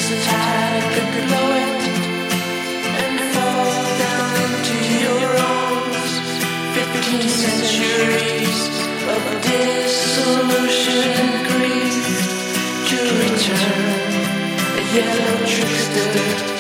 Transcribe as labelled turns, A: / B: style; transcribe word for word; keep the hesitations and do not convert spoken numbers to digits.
A: Centuries of dissolution and grief to return, a yellow trickster.